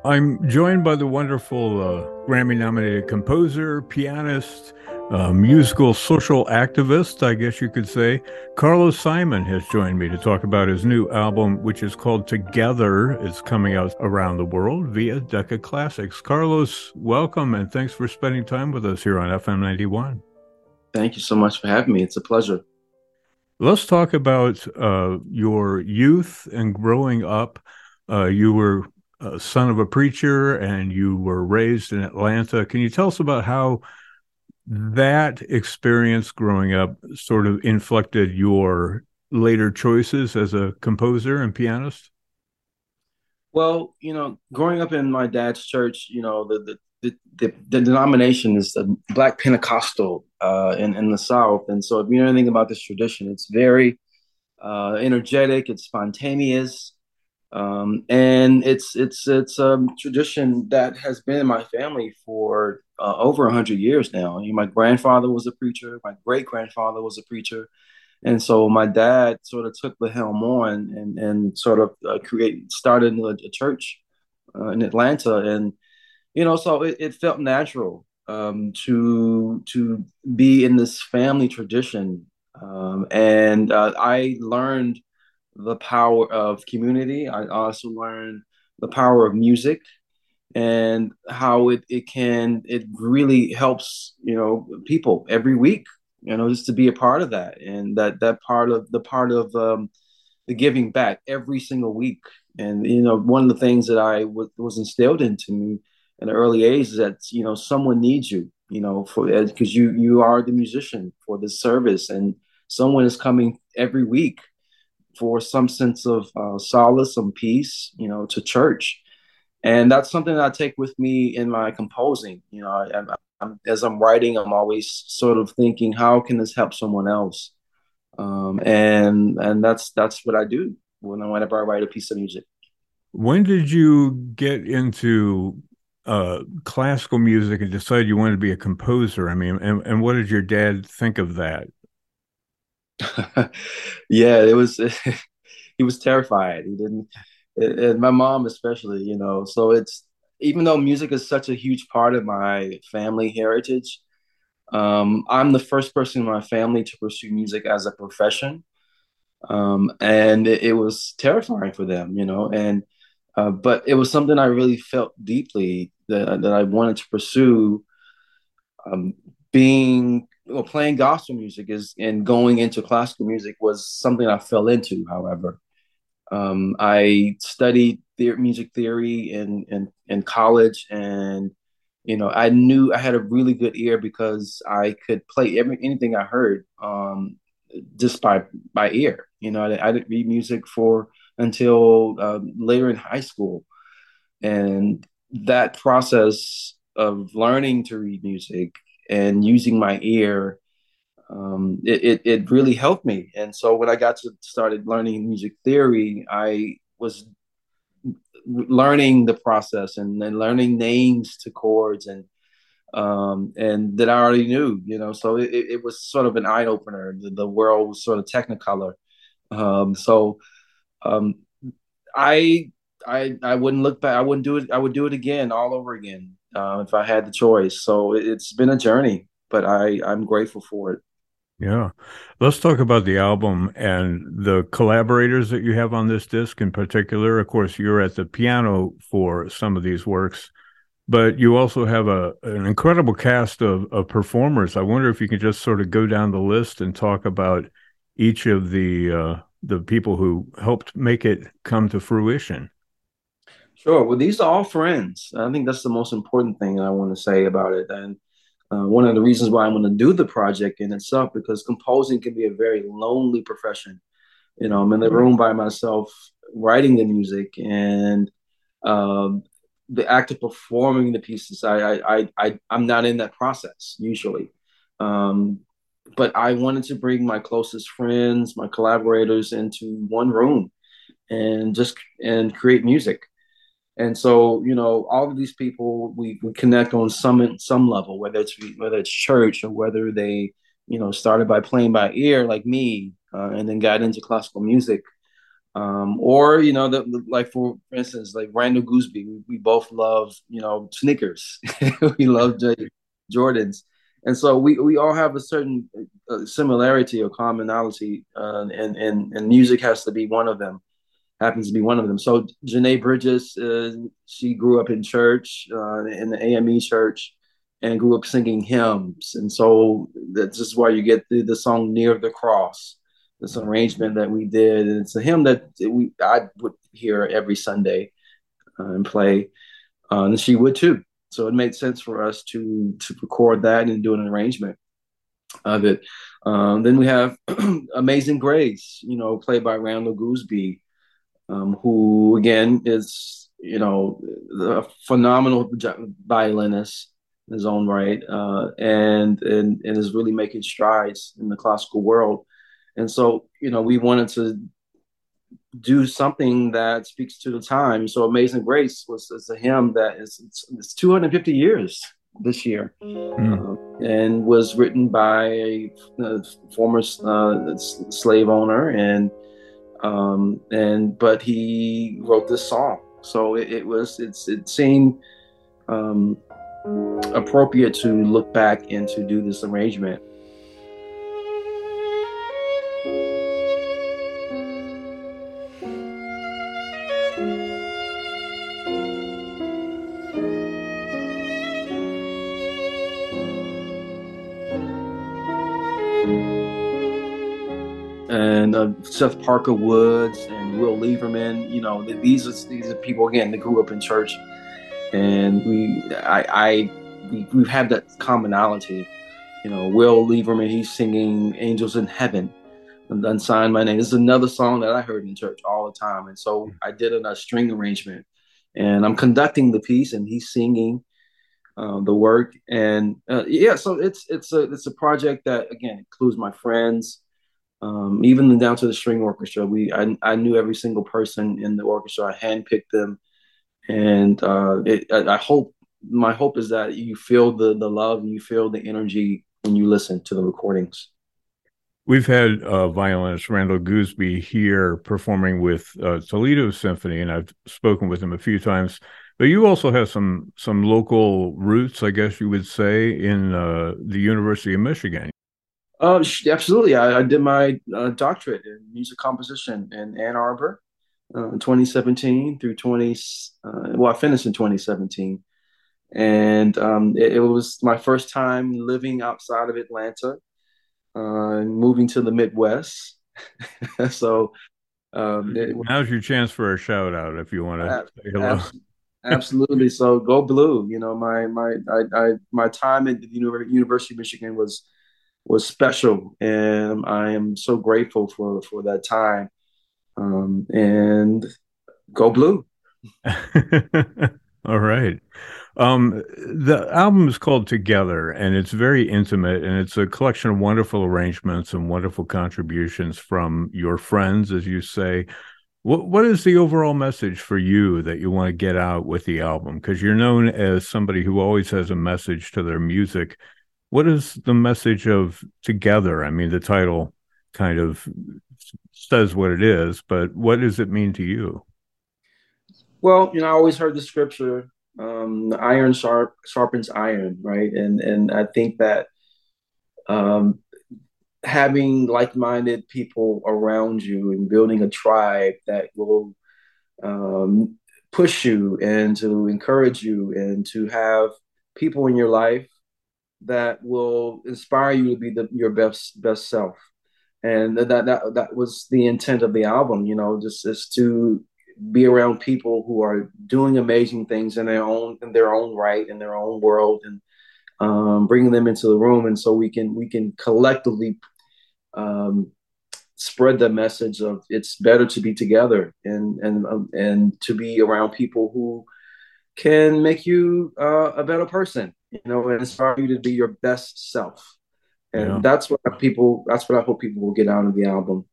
I'm joined by the wonderful Grammy nominated composer, pianist, musical social activist, I guess you could say. Carlos Simon has joined me to talk about his new album, which is called Together. It's coming out around the world via Decca Classics. Carlos, welcome and thanks for spending time with us here on FM 91. Thank you so much for having me. It's a pleasure. Let's talk about your youth and growing up. You were a son of a preacher and you were raised in Atlanta. Can you tell us about how that experience growing up sort of inflected your later choices as a composer and pianist? Well, growing up in my dad's church, the denomination is the Black Pentecostal in the South. And so if you know anything about this tradition, it's very energetic, it's spontaneous. And it's a tradition that has been in my family for over 100 years now. My grandfather was a preacher, my great grandfather was a preacher, and so my dad sort of took the helm on and sort of started a church in Atlanta, and so it felt natural to be in this family tradition, and I learned the power of community. I also learned the power of music and how it really helps, people every week, just to be a part of that, and that part of the giving back every single week. And one of the things that was instilled into me at an early age is that someone needs you, for because you are the musician for this service, and someone is coming every week for some sense of solace, some peace, to church. And that's something that I take with me in my composing. As I'm writing, I'm always sort of thinking, how can this help someone else? And that's what I do whenever I write a piece of music. When did you get into classical music and decide you wanted to be a composer? I mean, and what did your dad think of that? Yeah, it was. He was terrified. He didn't, and my mom especially. So it's even though music is such a huge part of my family heritage. I'm the first person in my family to pursue music as a profession, and it was terrifying for them, and but it was something I really felt deeply that I wanted to pursue. Um, being well, playing gospel music is and going into classical music was something I fell into. However, I studied music theory in college, and I knew I had a really good ear because I could play anything I heard just by ear. I didn't read music for until later in high school, and that process of learning to read music and using my ear, it really helped me. And so when I got to started learning music theory, I was learning the process and then learning names to chords and that I already knew, so it was sort of an eye opener. The world was sort of technicolor. So um, I I wouldn't look back. I wouldn't do it. I would do it again, all over again, if I had the choice. So it's been a journey, but I'm grateful for it. Yeah. Let's talk about the album and the collaborators that you have on this disc in particular. Of course, you're at the piano for some of these works, but you also have an incredible cast of performers. I wonder if you could just sort of go down the list and talk about each of the people who helped make it come to fruition. Sure. Well, these are all friends. I think that's the most important thing I want to say about it. And one of the reasons why I want to do the project in itself, because composing can be a very lonely profession. I'm in the room by myself writing the music, and um, the act of performing the pieces. I'm not in that process usually, um, but I wanted to bring my closest friends, my collaborators, into one room and just and create music. And so, all of these people we connect on some level, whether it's church or whether they started by playing by ear like me, and then got into classical music. Or like for instance, like Randall Gooseby, we both love sneakers. We love Jordans, and so we all have a certain similarity or commonality, and music has to be one of them. Happens to be one of them. So Janae Bridges, she grew up in church, in the AME church, and grew up singing hymns, and so that's just why you get the song "Near the Cross." This arrangement that we did. And it's a hymn that I would hear every Sunday and play, and she would too. So it made sense for us to record that and do an arrangement of it. Then we have "Amazing Grace," played by Randall Gooseby, who again is a phenomenal violinist in his own right, and is really making strides in the classical world. And so, we wanted to do something that speaks to the time. So Amazing Grace is a hymn that it's 250 years this year, Mm. and was written by a former slave owner, but he wrote this song. So it seemed um, appropriate to look back and to do this arrangement. And Seth Parker Woods and Will Lieberman. These are people again that grew up in church, and we've had that commonality. Will Lieberman, he's singing "Angels in Heaven" and "Unsigned My Name." This is another song that I heard in church all the time, and so I did a string arrangement, and I'm conducting the piece, and he's singing the work, and yeah, so it's a project that again includes my friends. Even down to the string orchestra, I knew every single person in the orchestra. I handpicked them, and I hope my hope is that you feel the love and you feel the energy when you listen to the recordings. We've had violinist Randall Gooseby here performing with Toledo Symphony, and I've spoken with him a few times. But you also have some local roots, I guess you would say, in the University of Michigan. Absolutely. I did my doctorate in music composition in Ann Arbor in 2017 through 20. Well, I finished in 2017, and it was my first time living outside of Atlanta, moving to the Midwest. So Now's your chance for a shout out if you want to ab- say hello. abs- absolutely. So go blue. My time at the University of Michigan was special, and I am so grateful for that time. And go blue. All right. The album is called Together, and it's very intimate, and it's a collection of wonderful arrangements and wonderful contributions from your friends, as you say. What is the overall message for you that you want to get out with the album? Because you're known as somebody who always has a message to their music. What is the message of Together? I mean, the title kind of says what it is, but what does it mean to you? Well, I always heard the scripture, iron sharpens iron, right? And I think that um, having like-minded people around you and building a tribe that will um, push you and to encourage you and to have people in your life that will inspire you to be your best self. And that was the intent of the album, just is to be around people who are doing amazing things in their own right, in their own world, and bringing them into the room, and so we can collectively um, spread the message of it's better to be together, and to be around people who can make you a better person, and inspire you to be your best self. Yeah. And that's what I hope people will get out of the album.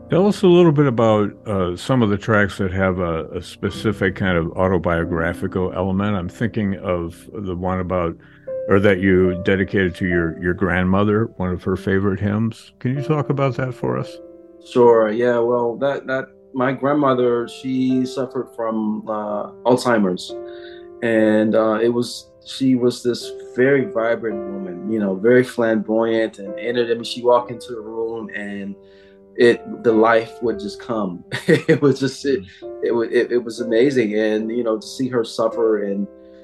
Tell us a little bit about some of the tracks that have a specific kind of autobiographical element. I'm thinking of the one about, or that you dedicated to your grandmother, one of her favorite hymns. Can you talk about that for us? Sure. Yeah. Well, that my grandmother, she suffered from Alzheimer's, and she was this very vibrant woman, very flamboyant and I mean, she walked into the room and the life would just come. It was just it was amazing, and to see her suffer, and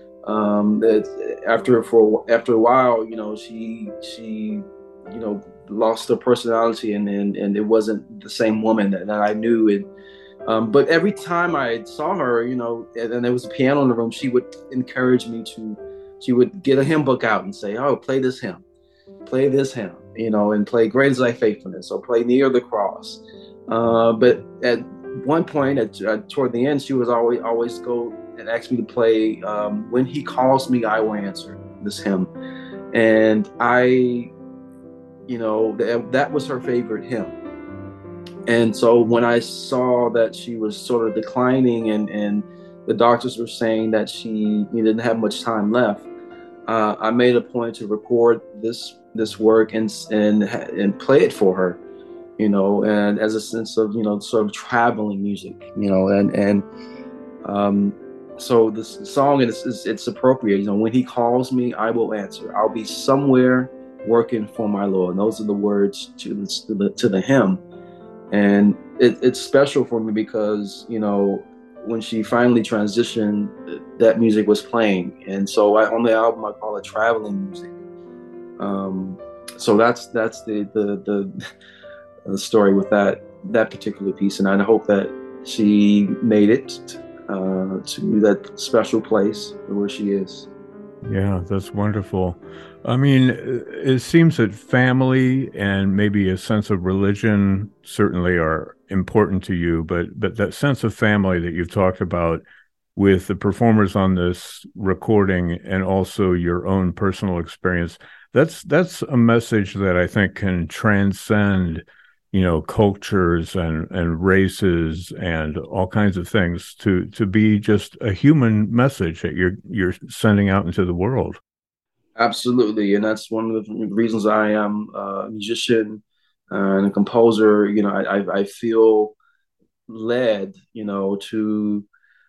after a while, she lost her personality, and it wasn't the same woman that I knew. And but every time I saw her, and there was a piano in the room, she would encourage me to. She would get a hymn book out and say, "Oh, play this hymn, and play Great is Thy Faithfulness, or play Near the Cross." But at one point, toward the end, she was always go and ask me to play When He Calls Me, I Will Answer, this hymn. And that was her favorite hymn. And so when I saw that she was sort of declining, and the doctors were saying that she didn't have much time left, I made a point to record this work and play it for her, and as a sense of sort of traveling music, and so this song it's appropriate. When He calls me, I will answer. I'll be somewhere working for my Lord. And those are the words to the hymn, and it's special for me because when she finally transitioned, that music was playing, and so on the album I call it traveling music. So that's the story with that particular piece, and I hope that she made it to that special place where she is. Yeah, that's wonderful. I mean, it seems that family and maybe a sense of religion certainly are important to you, but that sense of family that you've talked about with the performers on this recording and also your own personal experience, that's a message that I think can transcend, cultures and races and all kinds of things to be just a human message that you're sending out into the world. Absolutely, and that's one of the reasons I am a musician and a composer. I feel led, to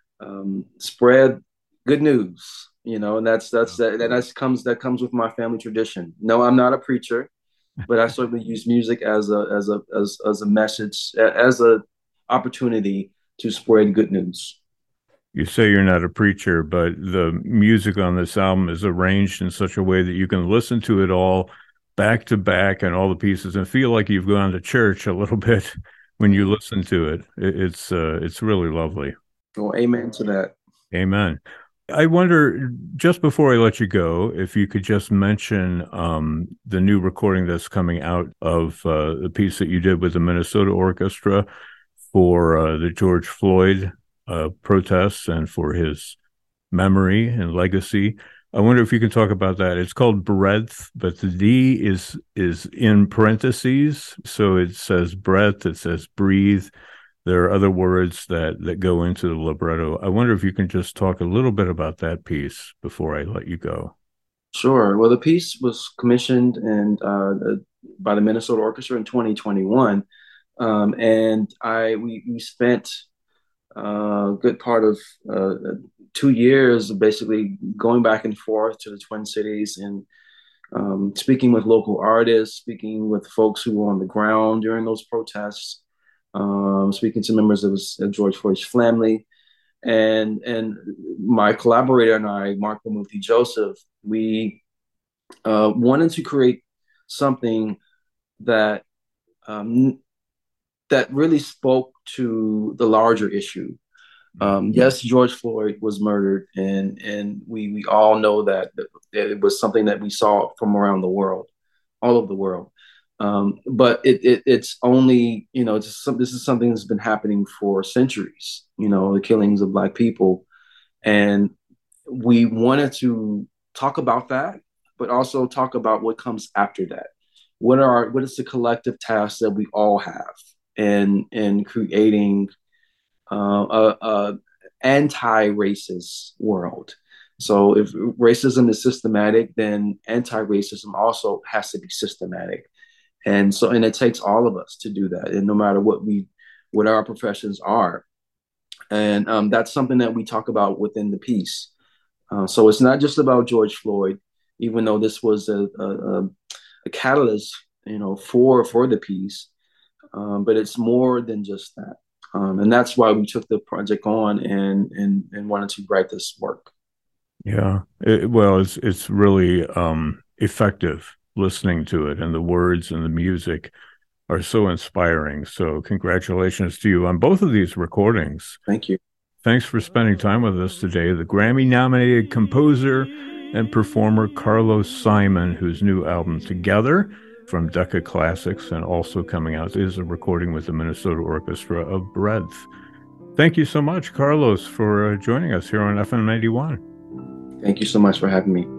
spread good news. And that comes with my family tradition. No, I'm not a preacher, but I certainly use music as a message, as a opportunity to spread good news. You say you're not a preacher, but the music on this album is arranged in such a way that you can listen to it all back to back and all the pieces and feel like you've gone to church a little bit when you listen to it. It's really lovely. Well, amen to that. Amen. I wonder, just before I let you go, if you could just mention the new recording that's coming out of the piece that you did with the Minnesota Orchestra for the George Floyd protests and for his memory and legacy. I wonder if you can talk about that. It's called Breadth, but the D is in parentheses, so it says breath, it says breathe. There are other words that go into the libretto. I wonder if you can just talk a little bit about that piece before I let you go. Sure. Well, the piece was commissioned by the Minnesota Orchestra in 2021, and we spent a good part of 2 years basically going back and forth to the Twin Cities and speaking with local artists, speaking with folks who were on the ground during those protests, speaking to members of George Floyd's family, and my collaborator and I, Marco Muthi Joseph, we wanted to create something that um, that really spoke to the larger issue. Yes, George Floyd was murdered, and we all know that it was something that we saw from around the world, all over the world. But it's only this is something that's been happening for centuries. The killings of Black people, and we wanted to talk about that, but also talk about what comes after that. What is the collective task that we all have? in creating a anti-racist world. So if racism is systematic, then anti-racism also has to be systematic. And it takes all of us to do that. And no matter what our professions are. And that's something that we talk about within the piece. So it's not just about George Floyd, even though this was a catalyst, for the piece. But it's more than just that. And that's why we took the project on and wanted to write this work. Yeah. Well, it's really effective listening to it, and the words and the music are so inspiring. So congratulations to you on both of these recordings. Thank you. Thanks for spending time with us today. The Grammy-nominated composer and performer Carlos Simon, whose new album Together from Decca Classics and also coming out is a recording with the Minnesota Orchestra of Breadth. Thank you so much, Carlos, for joining us here on FM 91. Thank you so much for having me.